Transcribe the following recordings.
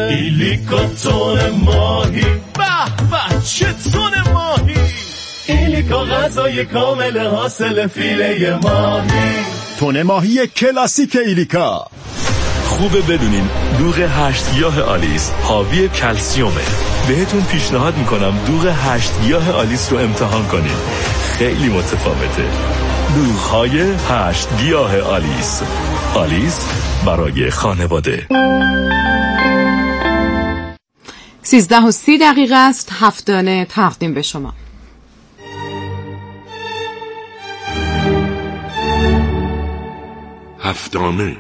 ایلیکا تون ماهی، به به چه تون ماهی. ایلیکا غذای کامل حاصل فیله ماهی. تون ماهی کلاسیک ایلیکا. خوبه بدونین دوغ 8 گیاه آلیس حاوی کلسیومه. بهتون پیشنهاد میکنم دوغ 8 گیاه آلیس رو امتحان کنین، خیلی متفاوته. دوغ‌های 8 گیاه آلیس. آلیس برای خانواده. 13:30 است. هفتانه تقدیم به شما. هفتانه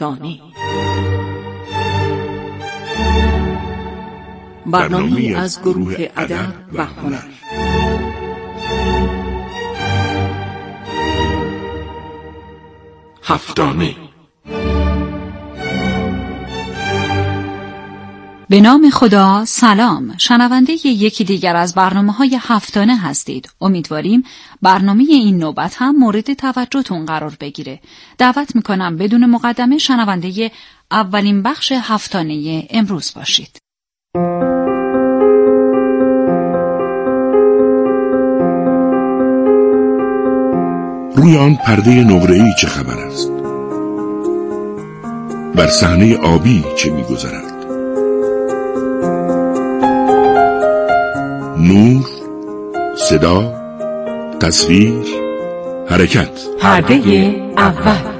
برنامه‌ای از گروه ادب و هنر. هفتانه. به نام خدا. سلام، شنونده یکی دیگر از برنامه‌های هفتانه هستید. امیدواریم برنامه این نوبت هم مورد توجهتون قرار بگیره. دعوت میکنم بدون مقدمه شنونده اولین بخش هفتانه امروز باشید. روی آن پرده نقره‌ای چه خبر است؟ بر صحنه آبی چه می‌گذرد؟ نور، صدا، تصویر، حرکت. پرده اول.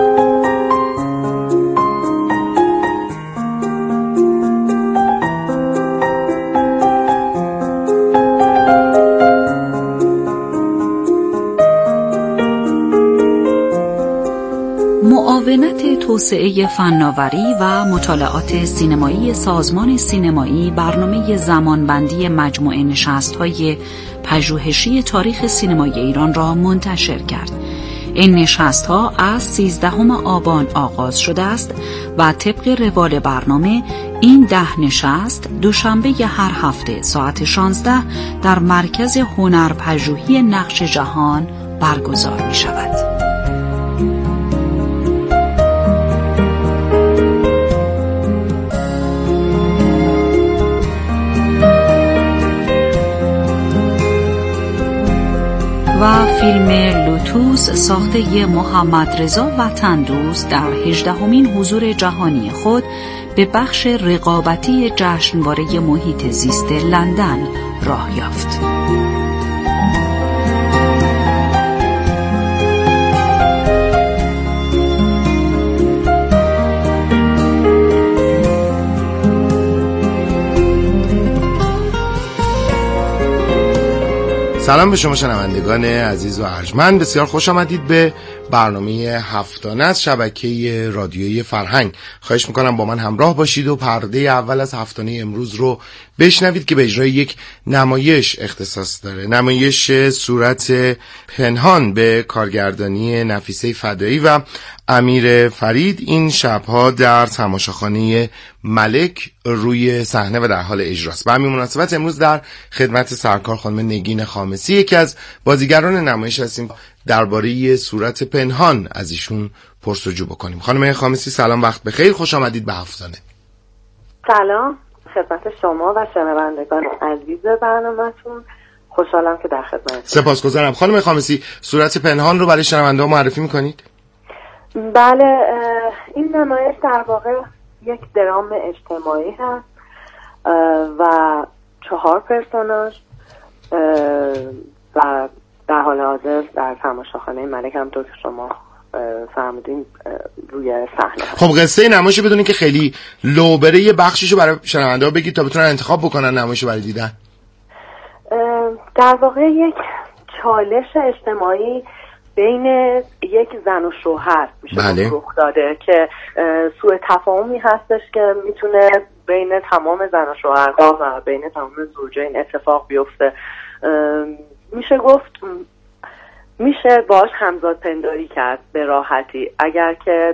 معاونت توسعه فناوری و مطالعات سینمایی سازمان سینمایی برنامه زمانبندی مجموعه نشست‌های پژوهشی تاریخ سینمای ایران را منتشر کرد. این نشست‌ها از 13 آبان آغاز شده است و طبق روال برنامه این 10 نشست دوشنبه هر هفته ساعت 16 در مرکز هنرپژوهی نقش جهان برگزار می‌شود. و فیلم لوتوس ساخته محمد رضا وطندوست در 18مین حضور جهانی خود به بخش رقابتی جشنواره محیط زیست لندن راه یافت. سلام به شما شنوندگان عزیز و ارجمند، بسیار خوش آمدید به برنامه هفتانه از شبکه رادیویی فرهنگ. خواهش میکنم با من همراه باشید و پرده اول از هفتانه امروز رو بشنوید که به اجرای یک نمایش اختصاص داره. نمایش صورت پنهان به کارگردانی نفیسه فدایی و امیر فرید این شبها در تماشاخانه ملک روی صحنه و در حال اجراست. به همین مناسبت امروز در خدمت سرکار خانم نگین خامسی، یکی از بازیگران نمایش هستیم، درباره صورت پنهان از ایشون پرسجو بکنیم. خانم خامسی سلام، وقت بخیر، خوش آمدید به هفتانه. سلام خدمت شما و شنوندگان عزیز برنامه‌تون، خوشحالم که در خدمتتون. سپاسگزارم. خانم خامسی، صورت پنهان رو برای شنونده‌ها معرفی می‌کنید؟ بله، این نمایش در واقع یک درام اجتماعی هست و 4 پرسوناژ و در حال حاضر در تماشاخانه ملک هم طور که شما فهمیدین روی صحنه. خب قصه نمایش بدونین که خیلی لو بره، یه بخشیشو برای شنونده‌ها بگید تا بتونن انتخاب بکنن نمایشو برای دیدن. در واقع یک چالش اجتماعی بین یک زن و شوهر میشه رخ داده که سوء تفاهمی هستش که میتونه بین تمام زن و شوهرها و بین تمام زوجین اتفاق بیفته. میشه گفت میشه باش همزاد پنداری کرد به راحتی، اگر که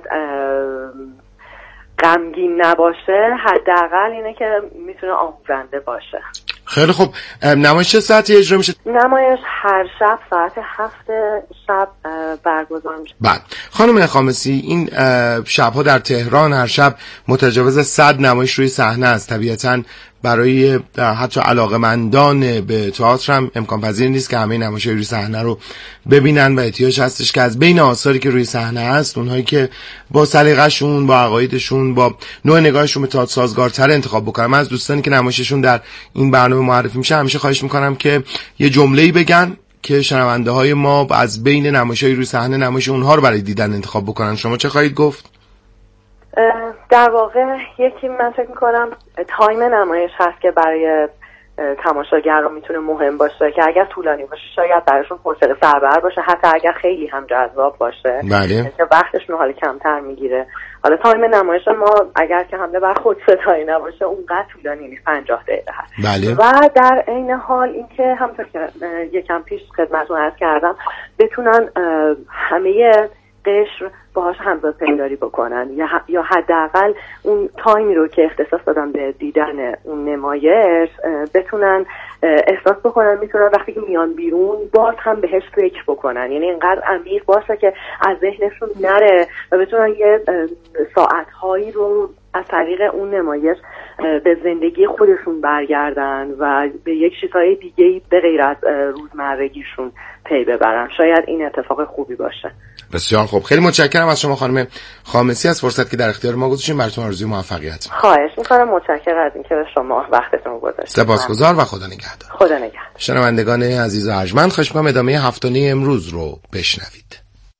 غمگین نباشه حداقل اینه که میتونه آموزنده باشه. خیلی خوب. نمایش چه ساعتی اجرا میشه؟ نمایش هر شب ساعت 7 شب برگزار میشه. بعد خانم خامسی، این شب‌ها در تهران هر شب متجاوز 100 نمایش روی صحنه است. طبیعتاً برای حتی علاقه‌مندان به تئاتر هم امکان پذیر نیست که همه نمایش‌های روی صحنه رو ببینن و احتیاج هستش که از بین آثاری که روی صحنه هست اونهایی که با سلیقه‌شون، با عقایدشون، با نوع نگاهشون به تئاتر سازگارتر انتخاب بکنن. من از دوستانی که نمایششون در این برنامه معرفی میشه همیشه خواهش میکنم که یه جمله‌ای بگن که شنونده‌های ما از بین نمایش‌های روی صحنه نمایش اونها رو برای دیدن انتخاب بکنن. شما چه خواهید گفت؟ در واقع یکی من فکر میکنم تایم نمایش هست که برای تماشاگر رو میتونه مهم باشه که اگر طولانی باشه شاید براشون حوصله سربر باشه، حتی اگر خیلی هم جذاب باشه بله. که وقتشون حالا کمتر میگیره. حالا تایم نمایش ما اگر که حمله بر خود ستایی نباشه اونقدر طولانی نیست، 50 دقیقه هست. بله. و در عین حال اینکه همونطور که یکم پیش خدمتتون عرض کردم بتونن همه قشر باهاش همزاد پنداری بکنن یا حداقل اون تایمی رو که اختصاص دادن به دیدن اون نمایش بتونن احساس بکنن میتونن وقتی که میان بیرون باز هم بهش فکر بکنن، یعنی اینقدر عمیق باشه که از ذهنشون نره و بتونن یه ساعتهایی رو از طریق اون نمایش به زندگی خودشون برگردن و به یک چیزهای دیگه‌ای به غیر از روزمرگیشون پی ببرن. شاید این اتفاق خوبی باشه. بسیار خوب. خیلی متشکرم از شما خانم خامسی از فرصت که در اختیار ما گذاشتین. براتون آرزوی موفقیت. خواهش می‌کنم. متشکرم از اینکه به شما وقتتون گذاشتید. سپاسگزار و خدا نگهدار. خدا نگهدار. شنوندگان عزیز و ارجمند، خواهش می‌کنم ادامه هفتانه امروز رو بشنوید.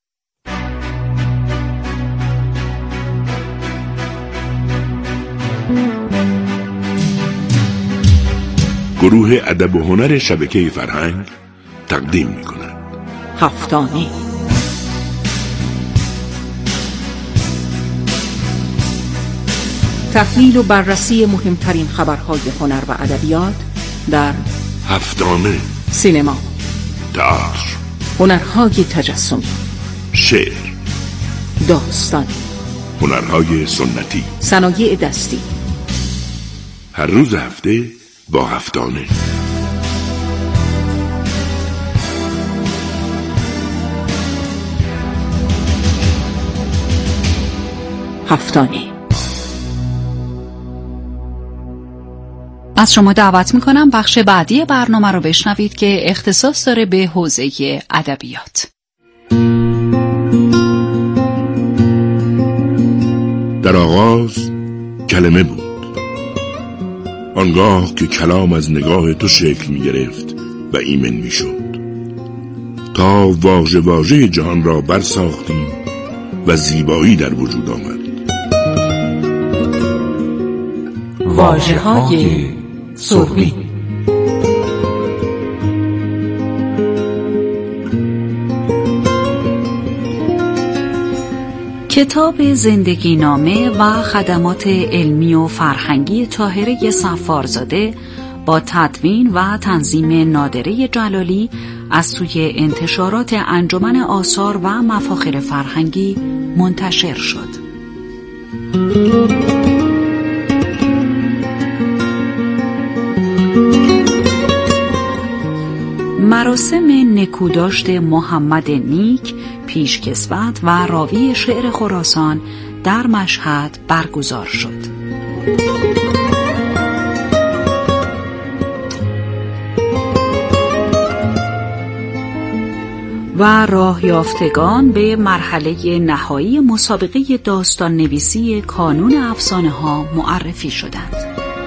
گروه ادب و هنر شبکه فرهنگ تقدیم می‌کند هفتانه. تحلیل و بررسی مهمترین خبرهای هنر و ادبیات در هفتانه. سینما، تئاتر، هنرهای تجسمی، شعر، داستان، هنرهای سنتی، صنایع دستی. هر روز هفته با هفتانه. هفتانه. از شما دعوت میکنم بخش بعدی برنامه رو بشنوید که اختصاص داره به حوزه ادبیات. در آغاز کلمه بود، آنگاه که کلام از نگاه تو شکل می گرفت و ایمن می شد، تا واژه واژه جهان را برساختیم و زیبایی در وجود آمد. واژه‌های سربی. کتاب زندگی نامه و خدمات علمی و فرهنگی طاهره صفارزاده با تدوین و تنظیم نادره جلالی از سوی انتشارات انجمن آثار و مفاخر فرهنگی منتشر شد. مراسم نکوداشت محمد نیک، پیشکسوت و راوی شعر خراسان در مشهد برگزار شد. و راه یافتگان به مرحله نهایی مسابقه داستان نویسی کانون افسانه ها معرفی شدند.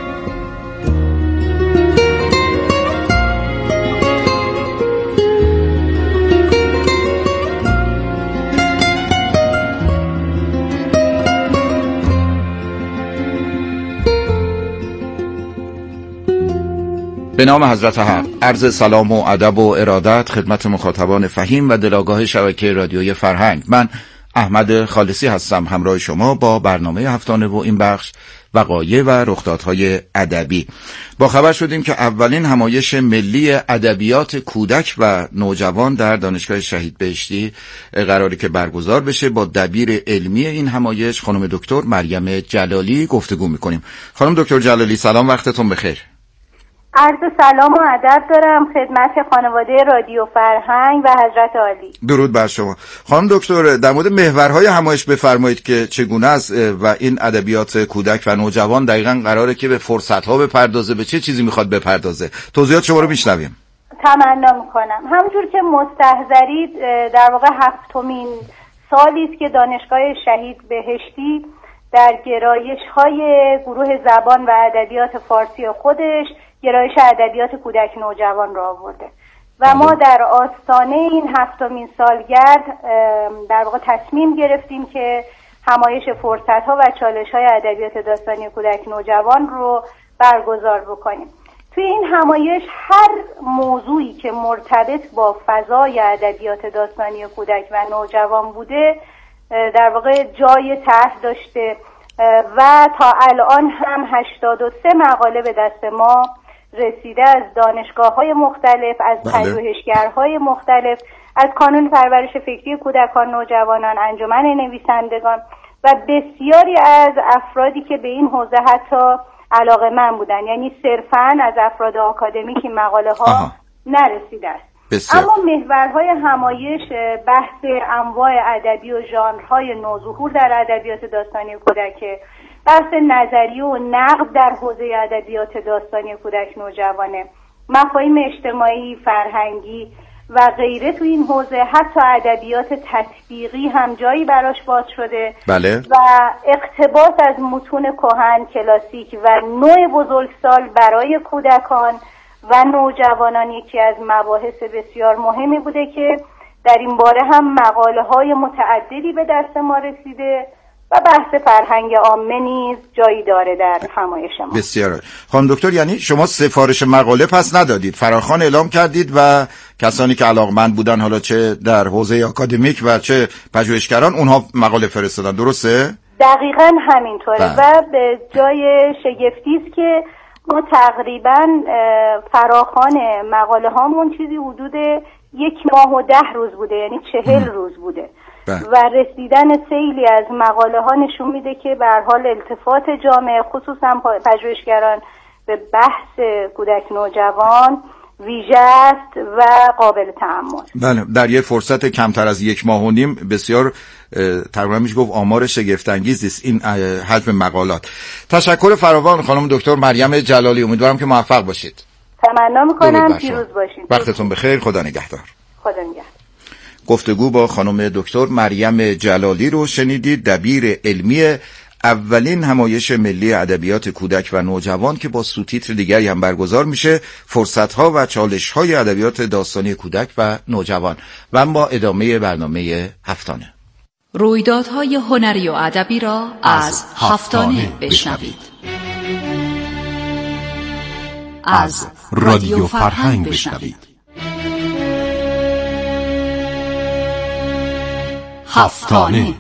به نام حضرت حق عرض سلام و ادب و ارادت خدمت مخاطبان فهیم و دلاگاه شبکه رادیوی فرهنگ. من احمد خالصی هستم، همراه شما با برنامه هفتانه و این بخش وقایع و رخدادهای ادبی. با خبر شدیم که اولین همایش ملی ادبیات کودک و نوجوان در دانشگاه شهید بهشتی قراری که برگزار بشه. با دبیر علمی این همایش خانم دکتر مریم جلالی گفتگو میکنیم. خانم دکتر جلالی سلام، وقتتون بخیر. عرض سلام و ادب دارم خدمت خانواده رادیو فرهنگ و حضرت عالی. درود بر شما. خانم دکتر، در مورد محورهای همایش بفرمایید که چگونه است و این ادبیات کودک و نوجوان دقیقاً قراره که به فرصت‌ها بپردازه، به چه چیزی میخواد بپردازه؟ توضیحات شما رو میشنویم. تمنا میکنم. همونجور که مستحضرید در واقع 7مین سالی است که دانشگاه شهید بهشتی در گرایش‌های گروه زبان و ادبیات فارسی خودش گرایش ادبیات کودک نوجوان را آورده و ما در آستانه این 7مین سالگرد در واقع تصمیم گرفتیم که همایش فرصت‌ها و چالش‌های ادبیات داستانی کودک نوجوان رو برگزار بکنیم. توی این همایش هر موضوعی که مرتبط با فضای ادبیات داستانی کودک و نوجوان بوده در واقع جای طرح داشته و تا الان هم 83 مقاله به دست ما رسیده از دانشگاه‌های مختلف، از پژوهشگرهای مختلف، از کانون پرورش فکری کودکان نوجوانان، انجمن نویسندگان و بسیاری از افرادی که به این حوزه حتی علاقه‌مند بودن، یعنی صرفاً از افراد آکادمیک این مقاله ها نرسیده است. اما محورهای همایش بحث انواع ادبی و ژانرهای نوظهور در ادبیات داستانی کودک، بحث نظری و نقد در حوزه ادبیات داستانی کودک نوجوانه، مفاهیم اجتماعی، فرهنگی و غیره تو این حوزه، حتی ادبیات تطبیقی هم جایی براش باز شده. بله. و اقتباس از متون کهن کلاسیک و نوع بزرگسال برای کودکان و نوجوانان یکی از مباحث بسیار مهمی بوده که در این باره هم مقاله های متعددی به دست ما رسیده و بحث فرهنگ عامه نیز جایی داره در همایش ما. بسیار. خانم دکتر، یعنی شما سفارش مقاله پس ندادید، فراخوان اعلام کردید و کسانی که علاقمند بودن، حالا چه در حوزه آکادمیک و چه پژوهشگران، اونها مقاله فرستادن، درسته؟ دقیقاً همینطوره. و به جای شگفتی است که ما تقریباً فراخوان مقاله هامون چیزی حدود 1 ماه و 10 روز بوده، یعنی 40 روز بوده. و رسیدن سیلی از مقاله ها نشون میده که به هر حال التفات جامعه خصوصا پژوهشگران به بحث کودک نوجوان ویژه است و قابل تأمل. بله، در یه فرصت کمتر از 1 ماه و نیم بسیار تقریبا میشه گفت آمار شگفت انگیزی است این حجم مقالات. تشکر فراوان خانم دکتر مریم جلالی، امیدوارم که موفق باشید. تمنا میکنم پیروز باشید. وقتتون بخیر، خدا نگهدار. خدا نگهدار. گفتگو با خانم دکتر مریم جلالی رو شنیدید، دبیر علمی اولین همایش ملی ادبیات کودک و نوجوان که با سوتیتر دیگری هم برگزار میشه، فرصت‌ها و چالش‌های ادبیات داستانی کودک و نوجوان. و اما ادامه برنامه هفتانه. رویدادهای هنری و ادبی را از هفتانه بشنوید. از رادیو فرهنگ بشنوید. هفتانه.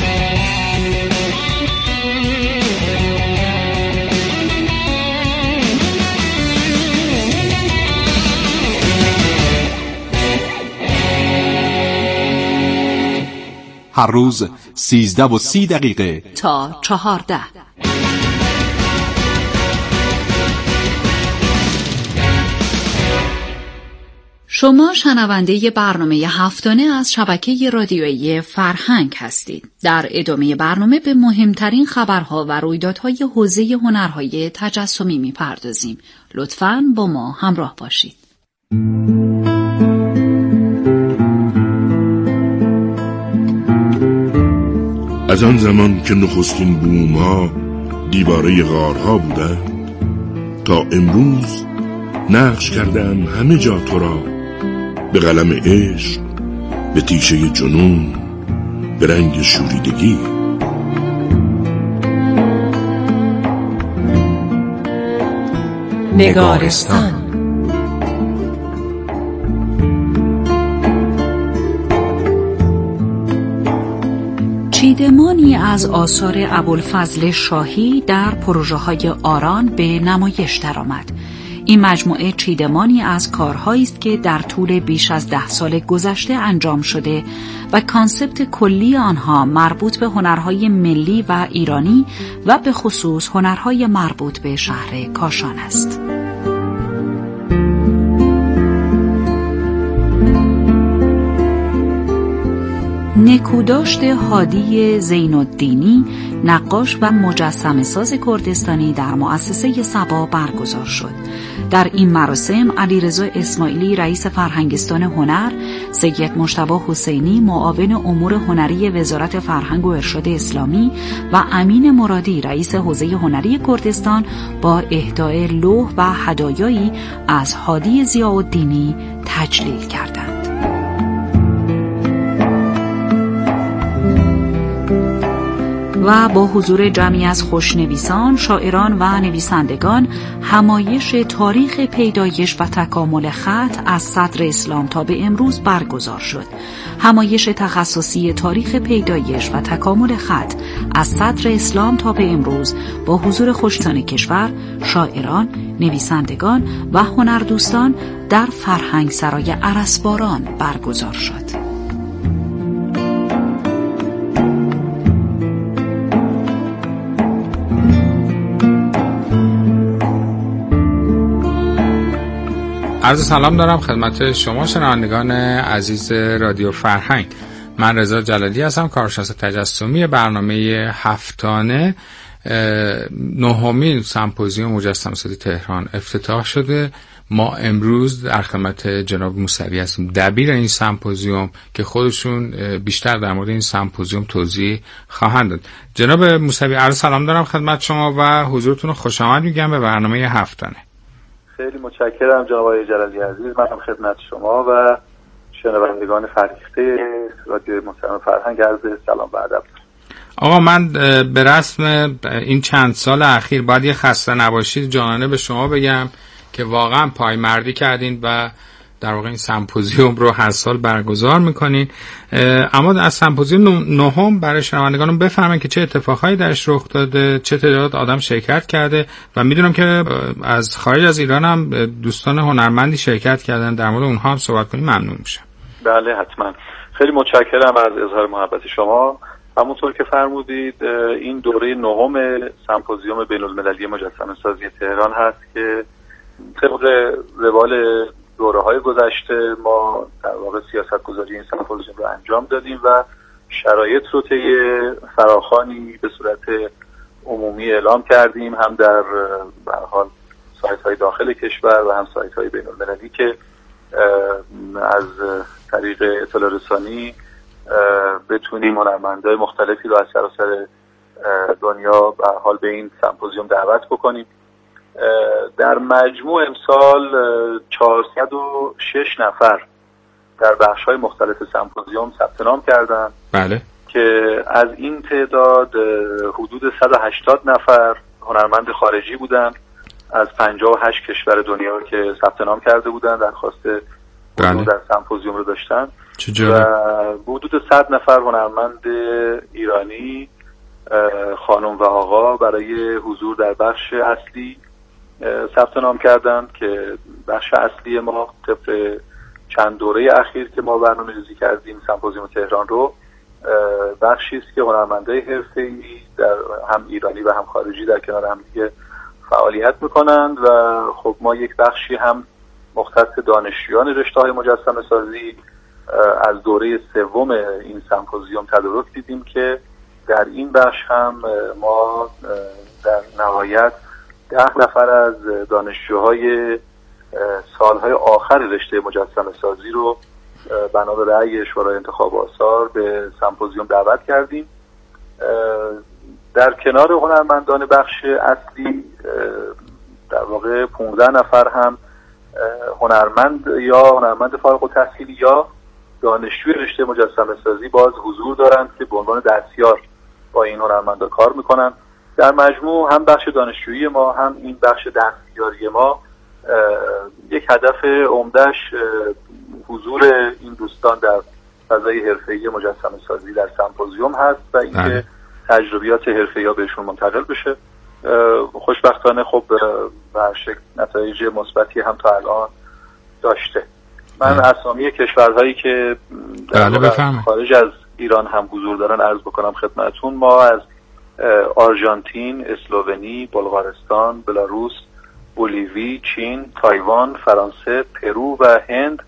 هر روز 13:30 تا 14. شما شنونده برنامه هفتانه از شبکه رادیویی فرهنگ هستید. در ادامه برنامه به مهمترین خبرها و رویدادهای حوزه هنرهای تجسمی می‌پردازیم. لطفاً با ما همراه باشید. از آن زمان که نخستین بوم‌ها دیواره غارها بودند تا امروز نقش کردم همه جا تو را، به قلم عشق، به تیشه جنون، به رنگ شوریدگی. نگارستان. چیدمانی از آثار ابوالفضل شاهی در پروژه‌های آران به نمایش درآمد. این مجموعه چیدمانی از کارهایی است که در طول بیش از 10 سال گذشته انجام شده و کانسپت کلی آنها مربوط به هنرهای ملی و ایرانی و به خصوص هنرهای مربوط به شهر کاشان است. نکوداشت هادی زین‌الدینی نقاش و مجسمه ساز کردستانی در مؤسسه صبا برگزار شد. در این مراسم علیرضا اسماعیلی رئیس فرهنگستان هنر، سید مجتبی حسینی معاون امور هنری وزارت فرهنگ و ارشاد اسلامی و امین مرادی رئیس حوزه هنری کردستان با اهدای لوح و هدایایی از هادی ضیاءالدینی تجلیل کردند. و با حضور جمعی از خوشنویسان، شاعران و نویسندگان همایش تاریخ پیدایش و تکامل خط از صدر اسلام تا به امروز برگزار شد. همایش تخصصی تاریخ پیدایش و تکامل خط از صدر اسلام تا به امروز با حضور خوشنویسان کشور، شاعران، نویسندگان و هنردوستان در فرهنگ سرای ارسباران برگزار شد. عرض سلام دارم خدمت شما شنوندگان عزیز رادیو فرهنگ. من رضا جلالی هستم، کارشناس تجسمی. برنامه هفتانه نهمین سمپوزیوم مجسمه‌سازی تهران افتتاح شده. ما امروز در خدمت جناب موسوی هستیم، دبیر این سمپوزیوم، که خودشون بیشتر در مورد این سمپوزیوم توضیح خواهند داد. جناب موسوی، عرض سلام دارم خدمت شما و حضورتون رو خوش آمد میگم به برنامه هفتانه. خیلی متشکرم جناب آقای جلالی عزیز. منم خدمت شما و شنوندگان فرهیخته رادیو محترم فرهنگ عرض سلام و ادب. آقا، من به رسم این چند سال اخیر باید یه خسته نباشید جانانه به شما بگم که واقعا پایمردی کردین و در واقع این سمپوزیوم رو هر سال برگزار میکنین. اما از سمپوزیوم نهم برای شنوندگانم بفرمایید که چه اتفاقایی درش رخ داده، چه تعداد آدم شرکت کرده و میدونم که از خارج از ایران هم دوستان هنرمندی شرکت کردن. در مورد اونها هم صحبت کنیم ممنون میشم. بله حتما. خیلی متشکرم از اظهار محبت شما. همونطور که فرمودید این دوره نهم سمپوزیوم بین‌المللی مجسمه سازی تهران هست که طبق روال دوره‌های گذشته ما در واقع سیاست‌گذاری این سمپوزیوم رو انجام دادیم و شرایط رو طی فراخوانی به صورت عمومی اعلام کردیم، هم در به هر حال سایت‌های داخل کشور و هم سایت‌های بین‌المللی که از طریق اطلاع رسانی بتونیم هنرمندای مختلفی رو از سراسر دنیا به هر حال به این سمپوزیوم دعوت بکنیم. در مجموع امسال 406 نفر در بخش‌های مختلف سمپوزیوم ثبت نام کردند. بله. که از این تعداد حدود 180 نفر هنرمند خارجی بودند از 58 کشور دنیا که ثبت نام کرده بودند، درخواست حضور در سمپوزیوم رو داشتن. و حدود 100 نفر هنرمند ایرانی خانم و آقا برای حضور در بخش اصلی ثبت نام کردند که بخش اصلی ما طبق چند دوره اخیر که ما برنامه‌ریزی کردیم سمپوزیوم تهران رو، بخشی است که هنرمندای حرفه‌ای در هم ایرانی و هم خارجی در کنار هم دیگه فعالیت میکنند و خب ما یک بخشی هم مختص دانشجویان رشته‌های مجسمه سازی از دوره سوم این سمپوزیوم تدارک دیدیم که در این بخش هم ما در نهایت 10 نفر از دانشجوهای سالهای آخر رشته مجسمه سازی رو بنا به رأی شورای انتخاب آثار به سمپوزیوم دعوت کردیم. در کنار هنرمندان بخش اصلی در واقع 15 نفر هم هنرمند یا هنرمند فارغ التحصیلی یا دانشجوی رشته مجسمه سازی باز حضور دارند که به عنوان دستیار با این هنرمندا کار میکنن. در مجموع هم بخش دانشجویی ما هم این بخش دستیاری ما یک هدف عمده‌اش حضور این دوستان در فضای حرفه‌ای مجسمه سازی در سمپوزیوم هست و اینکه تجربیات حرفه‌ای بهشون منتقل بشه. خوشبختانه خب به هر شکل نتایج مثبتی هم تا الان داشته. من اسامی کشورهایی که خارج از ایران هم حضور دارن عرض بکنم خدمتتون. ما از آرژانتین، اسلوونی، بلغارستان، بلاروس، بولیوی، چین، تایوان، فرانسه، پرو و هند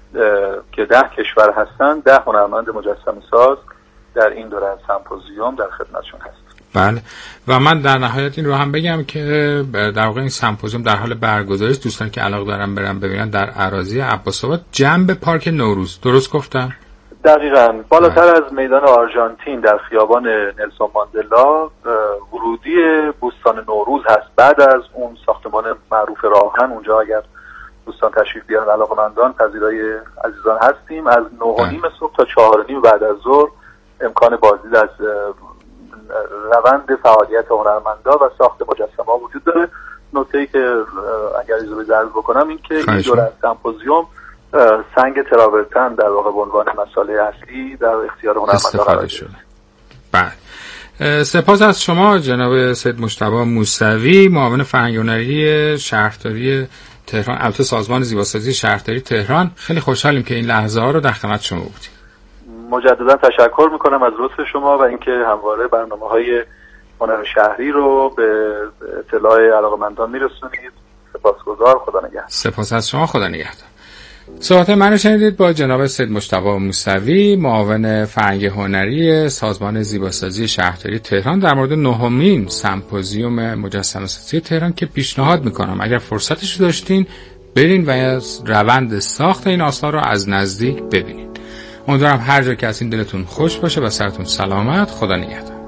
که 10 کشور هستن 10 هنرمند مجسمه ساز در این دوره از سمپوزیوم در خدمتشون هست. بله و من در نهایت این رو هم بگم که در واقع این سمپوزیوم در حال برگزاری است. دوستان که علاقه دارن برن ببینن در اراضی عباس‌آباد جنب پارک نوروز. درست گفتم؟ دقیقاً بالاتر از میدان آرژانتین در خیابان نلسون ماندلا ورودی بوستان نوروز هست. بعد از اون ساختمان معروف راهن اونجا اگر دوستان تشریف بیارن علاقه‌مندان پذیرای عزیزان هستیم. از 9:30 صبح تا 4:30 بعد از ظهر امکان بازدید از روند فعالیت هنرمندا و ساخت مجسمه‌ها وجود داره. نکته‌ای که اگر اجازه عرض بکنم این که این دوره از سمپوزیوم سنگ تراورتن در واقع به عنوان مسئله اصلی در اختیار هنرمندان قرار شده. بله. سپاس از شما جناب سید مجتبی موسوی، معاون فرهنگ هنری شهرداری تهران، البته سازمان زیباسازی شهرداری تهران. خیلی خوشحالیم که این لحظه ها رو در خدمت شما بودیم. مجددا تشکر میکنم از لطف شما و اینکه همواره برنامه‌های هنر شهری رو به اطلاع علاقه‌مندان میرسونید. سپاسگزار. خدا نگهدار. سپاس از شما. خدا نگهدار. صحبت من رو شنیدید با جناب سید مجتبی موسوی، معاون فرهنگ هنری سازمان زیباسازی شهرداری تهران در مورد 9مین سمپوزیوم مجسمه سازی تهران که پیشنهاد میکنم اگر فرصتش داشتین برین و از روند ساخت این آثار رو از نزدیک ببینید. امیدوارم هر جا که از این دلتون خوش باشه و سرتون سلامت. خدا نگهدار.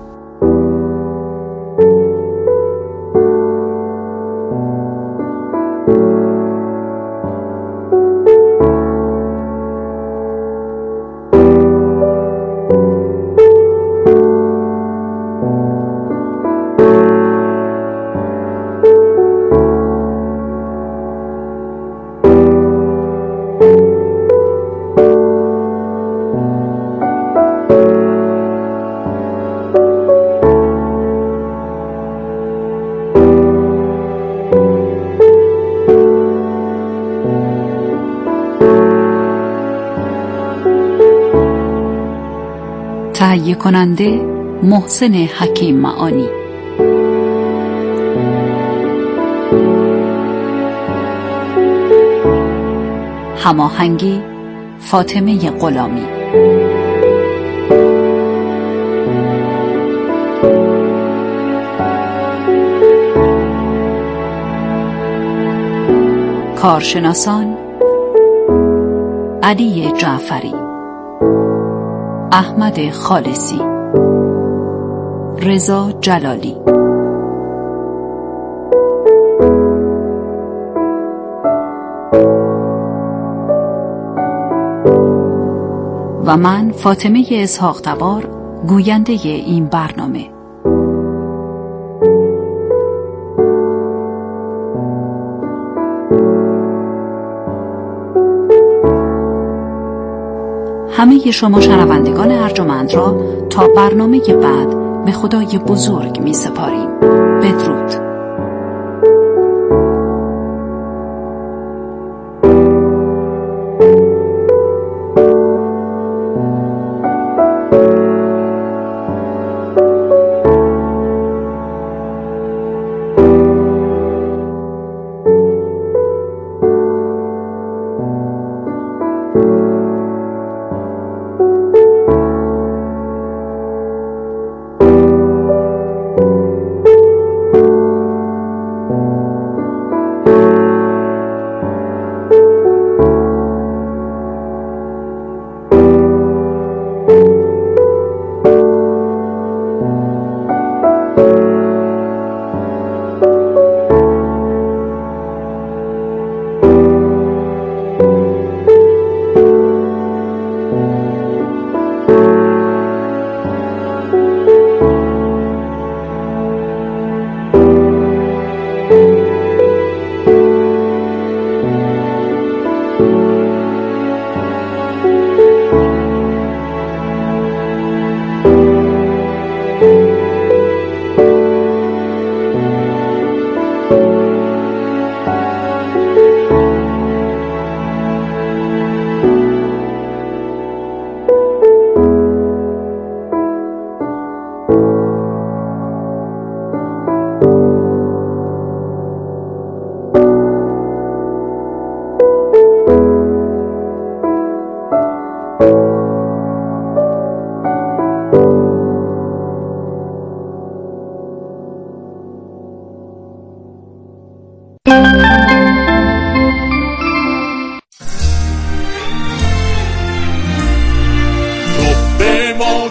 تهیه کننده محسن حکیم معانی. هماهنگی فاطمه غلامی. کارشناسان علی جعفری، احمد خالصی، رضا جلالی. و من فاطمه اسحاق تبار، گوینده این برنامه. همه شما شنوندگان ارجمند را تا برنامه بعد به خدای بزرگ می سپاریم. بدرود.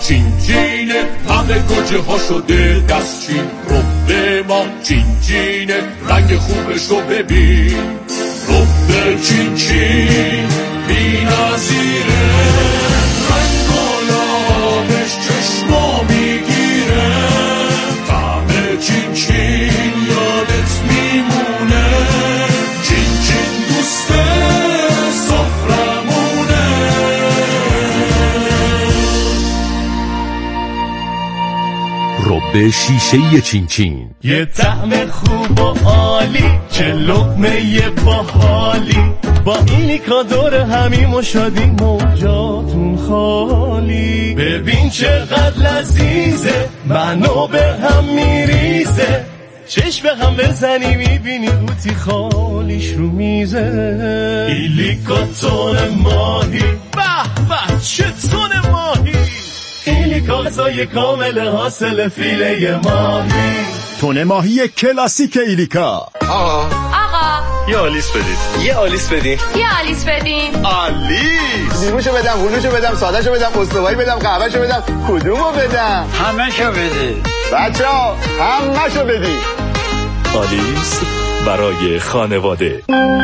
چین چینه همه گوجه ها شده دستچین رب ما چین چینه رنگ خوبش رو ببین رب چین چین بی نظیره رنگ گلابش چشما میگیره طعم چین چین یادت میمونه چین چین دوست سفرمونه رب شیشه‌ای چین چین یه طعم خوب و عالی چه لقمه باحالی با ایلیکا دور همیم و شادیم و جاتون خالی ببین چقدر لذیذه منو به هم میریزه چشم به هم بزنی میبینی قوطی خالیش رو میزه ایلیکا تون ماهی به به چه تون ماهی ایلیکا غذای کامل حاصل فیله ماهی تون ماهی کلاسیک ایلیکا. آقا یه آلیس بدید یه آلیس بدین آلیس نیموشو بدم هلوشو بدم سادهشو بدم استوایی بدم قهوهشو بدم کدومو بدم همه‌شو بده بچه‌ها همه‌شو بدی آلیس برای خانواده.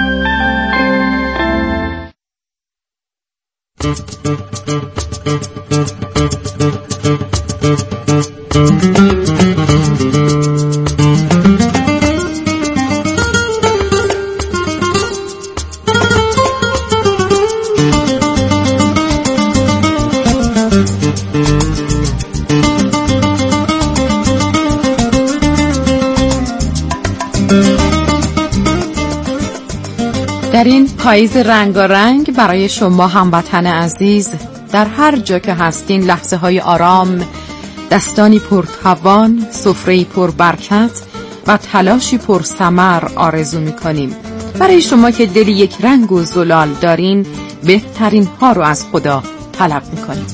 در این پاییز رنگارنگ برای شما هموطن عزیز در هر جا که هستین لحظه های آرام، دستانی پرتوان، سفره‌ای پر برکت و تلاشی پر ثمر آرزو می‌کنیم. برای شما که دلی یک رنگ و زلال دارین بهترین ها رو از خدا طلب می‌کنیم.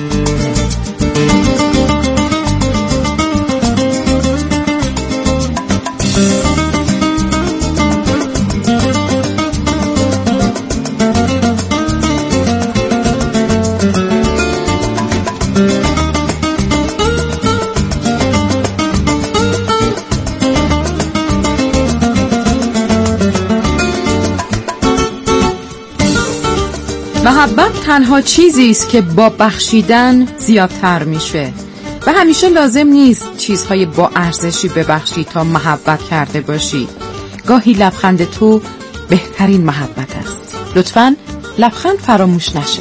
محبت تنها چیزی است که با بخشیدن زیادتر میشه و همیشه لازم نیست چیزهای با ارزشی ببخشی تا محبت کرده باشی. گاهی لبخند تو بهترین محبت است. لطفاً لبخند فراموش نشه.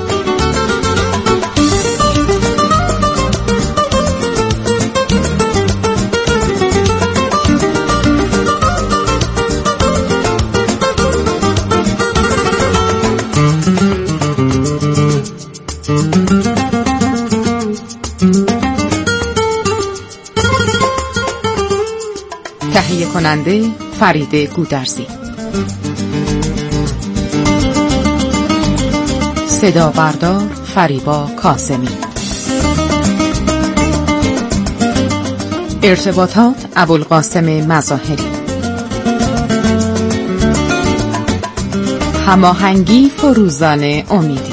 تهیه کننده فریده گودرزی، صدا بردار فریبا کاظمی، ارتباطات ابوالقاسم مظاهری، هماهنگی فروزان امیدی،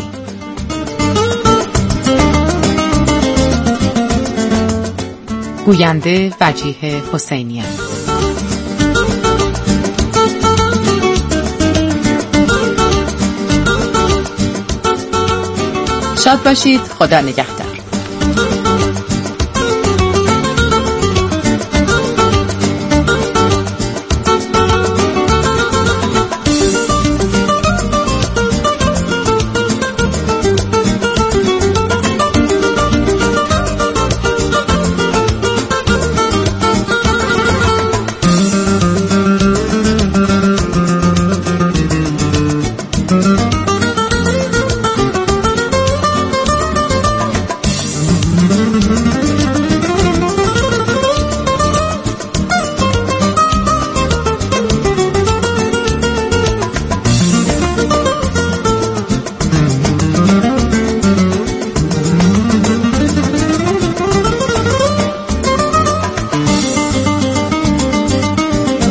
گوینده وجیه حسینیان. شاد باشید. خدا نگهدار.